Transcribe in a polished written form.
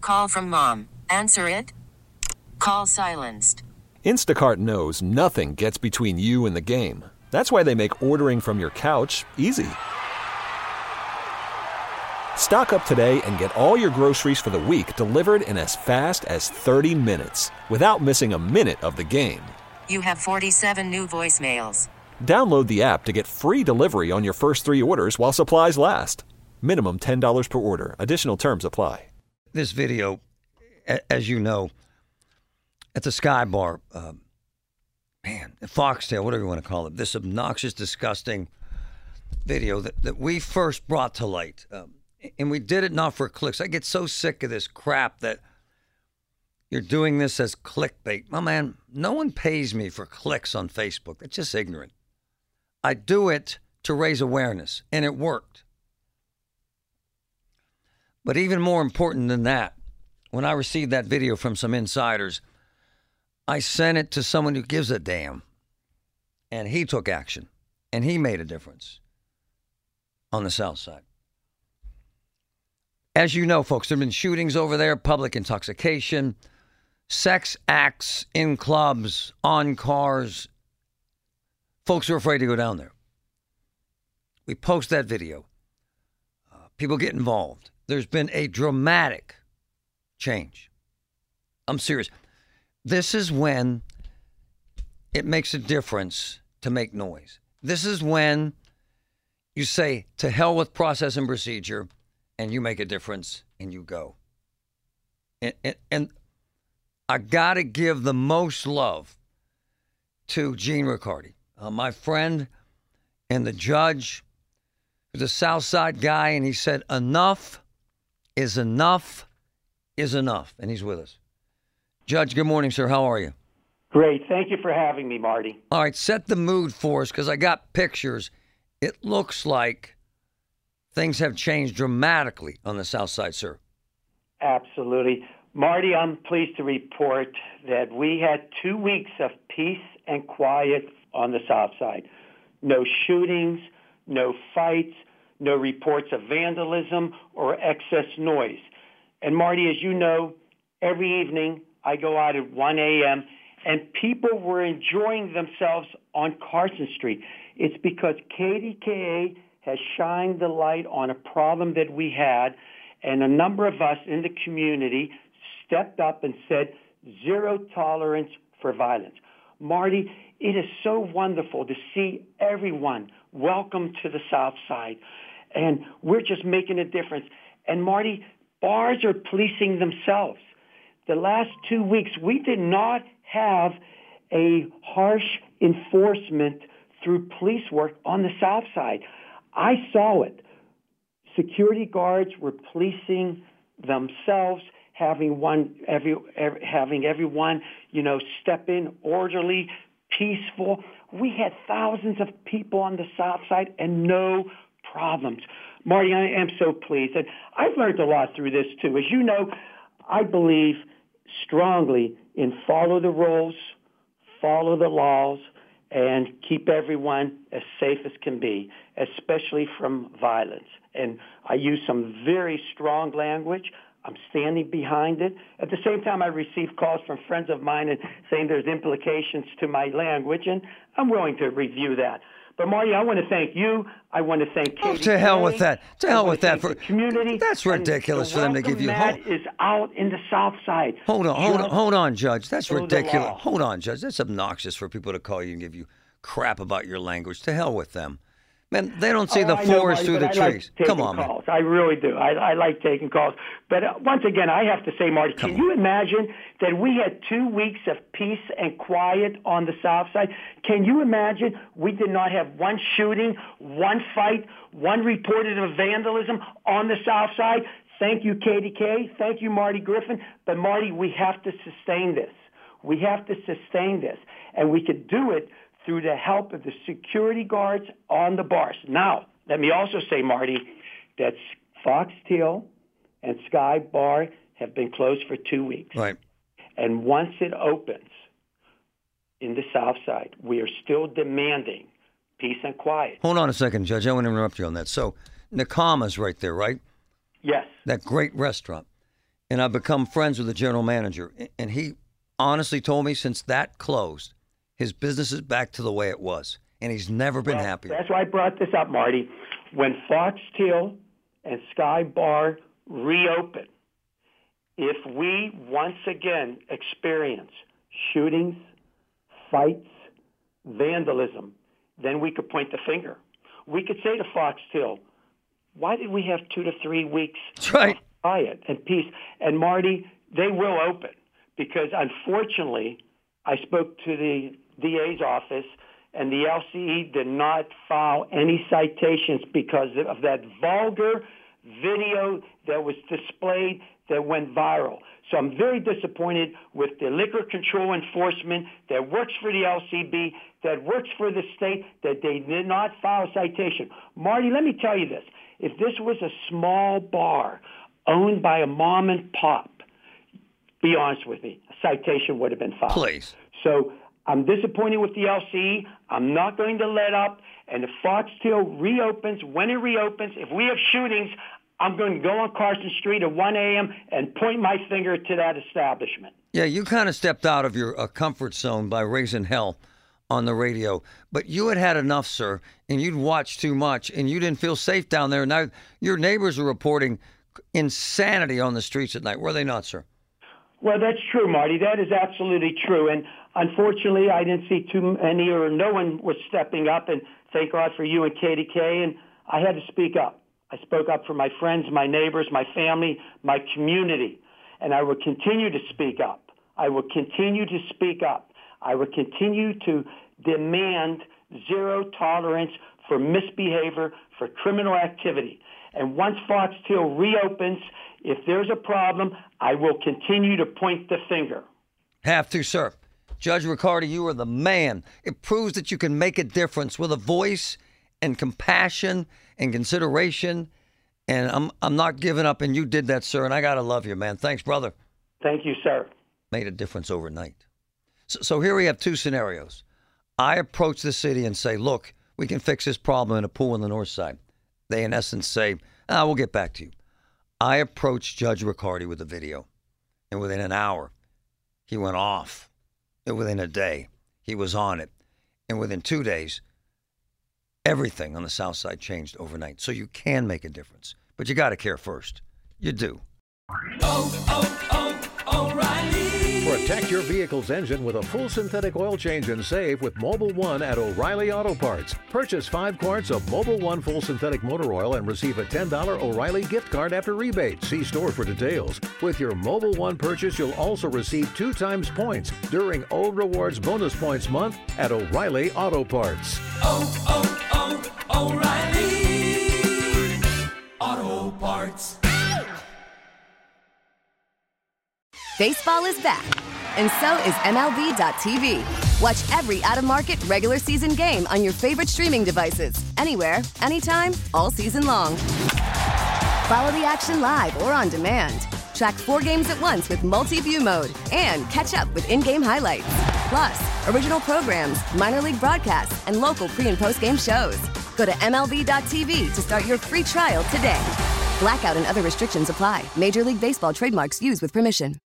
Call from mom. Answer it. Call silenced. Instacart knows nothing gets between you and the game. That's why they make ordering from your couch easy. Stock up today and get all your groceries for the week delivered in as fast as 30 minutes without missing a minute of the game. You have 47 new voicemails. Download the app to get free delivery on your first 3 orders while supplies last. Minimum $10 per order. Additional terms apply. This video, as you know, at the Sky Bar, Foxtail, whatever you want to call it, this obnoxious, disgusting video that we first brought to light. And we did it not for clicks. I get so sick of this crap that you're doing this as clickbait. My man, no one pays me for clicks on Facebook. That's just ignorant. I do it to raise awareness, and it worked. But even more important than that, when I received that video from some insiders, I sent it to someone who gives a damn. And he took action. And he made a difference on the South Side. As you know, folks, there have been shootings over there, public intoxication, sex acts in clubs, on cars. Folks are afraid to go down there. We post that video. People get involved. There's been a dramatic change. I'm serious. This is when it makes a difference to make noise. This is when you say, to hell with process and procedure, and you make a difference, and you go. And I got to give the most love to Gene Riccardi, my friend and the judge, who's a South Side guy, and he said, enough is enough is enough, and he's with us. Judge, good morning, sir. How are you? Great. Thank you for having me, Marty. All right, set the mood for us, because I got pictures. It looks like things have changed dramatically on the South Side, sir. Absolutely. Marty, I'm pleased to report that we had 2 weeks of peace and quiet on the South Side. No shootings, no fights, no reports of vandalism or excess noise. And Marty, as you know, every evening I go out at 1 a.m. and people were enjoying themselves on Carson Street. It's because KDKA has shined the light on a problem that we had, and a number of us in the community stepped up and said, zero tolerance for violence. Marty, it is so wonderful to see everyone welcome to the South Side, and we're just making a difference. And Marty, bars are policing themselves. The last 2 weeks, we did not have a harsh enforcement through police work on the South Side. I saw it. Security guards were policing themselves, having everyone, step in orderly, peaceful. We had thousands of people on the South Side and no problems. Marty, I am so pleased. And I've learned a lot through this, too. As you know, I believe strongly in follow the rules, follow the laws, and keep everyone as safe as can be, especially from violence. And I use some very strong language. I'm standing behind it. At the same time, I receive calls from friends of mine and saying there's implications to my language, and I'm willing to review that. But, Marty, I want to thank you. I want to thank Katie. Oh, to hell with that. To hell with that. For the community. That's ridiculous for them to give you. That is out in the South Side. Hold on, Judge. That's ridiculous. Hold on, Judge. That's obnoxious for people to call you and give you crap about your language. To hell with them. Man, they don't see the forest through the trees. Come on, man. I really do. I like taking calls. But once again, I have to say, Marty, can you imagine that we had 2 weeks of peace and quiet on the South Side? Can you imagine we did not have one shooting, one fight, one reported of vandalism on the South Side? Thank you, KDK. Thank you, Marty Griffin. But, Marty, we have to sustain this. We have to sustain this. And we could do it through the help of the security guards on the bars. Now, let me also say, Marty, that Foxtail and Sky Bar have been closed for 2 weeks. Right. And once it opens in the South Side, we are still demanding peace and quiet. Hold on a second, Judge. I want to interrupt you on that. So, Nakama's right there, right? Yes. That great restaurant. and I've become friends with the general manager. And he honestly told me since that closed, his business is back to the way it was, and he's never been happier. That's why I brought this up, Marty. When Foxtail and Sky Bar reopen, if we once again experience shootings, fights, vandalism, then we could point the finger. We could say to Foxtail, why did we have 2 to 3 weeks That's right. of quiet and peace? And Marty, they will open because unfortunately, I spoke to the DA's office and the LCE did not file any citations because of that vulgar video that was displayed that went viral. So I'm very disappointed with the liquor control enforcement that works for the LCB, that works for the state, that they did not file a citation. Marty, let me tell you this. If this was a small bar owned by a mom and pop, be honest with me, a citation would have been filed. Please. So I'm disappointed with the LCE. I'm not going to let up. And if Foxtail reopens, when it reopens, if we have shootings, I'm going to go on Carson Street at 1 a.m. and point my finger to that establishment. Yeah, you kind of stepped out of your comfort zone by raising hell on the radio. But you had enough, sir, and you'd watched too much, and you didn't feel safe down there. Now, your neighbors are reporting insanity on the streets at night. Were they not, sir? Well, that's true, Marty. That is absolutely true. And unfortunately, I didn't see too many or no one was stepping up. And thank God for you and KDK. And I had to speak up. I spoke up for my friends, my neighbors, my family, my community. And I will continue to speak up. I will continue to speak up. I will continue to demand zero tolerance for misbehavior, for criminal activity. And once Foxtail reopens, if there's a problem, I will continue to point the finger. Have to, sir. Judge Riccardi, you are the man. It proves that you can make a difference with a voice and compassion and consideration. And I'm not giving up, and you did that, sir, and I got to love you, man. Thanks, brother. Thank you, sir. Made a difference overnight. So here we have two scenarios. I approach the city and say, look, we can fix this problem in a pool on the north side. They, in essence, say, we'll get back to you. I approached Judge Riccardi with a video, and within an hour, he went off. And within a day, he was on it. And within 2 days, everything on the south side changed overnight. So you can make a difference. But you got to care first. You do. O'Reilly. Protect your vehicle's engine with a full synthetic oil change and save with Mobil 1 at O'Reilly Auto Parts. Purchase 5 quarts of Mobil 1 full synthetic motor oil and receive a $10 O'Reilly gift card after rebate. See store for details. With your Mobil 1 purchase, you'll also receive 2 times points during O Rewards Bonus Points Month at O'Reilly Auto Parts. O'Reilly Auto Parts. Baseball is back, and so is MLB.tv. Watch every out-of-market regular season game on your favorite streaming devices, anywhere, anytime, all season long. Follow the action live or on demand. Track 4 games at once with multi-view mode and catch up with in-game highlights. Plus, original programs, minor league broadcasts, and local pre- and post-game shows. Go to MLB.tv to start your free trial today. Blackout and other restrictions apply. Major League Baseball trademarks used with permission.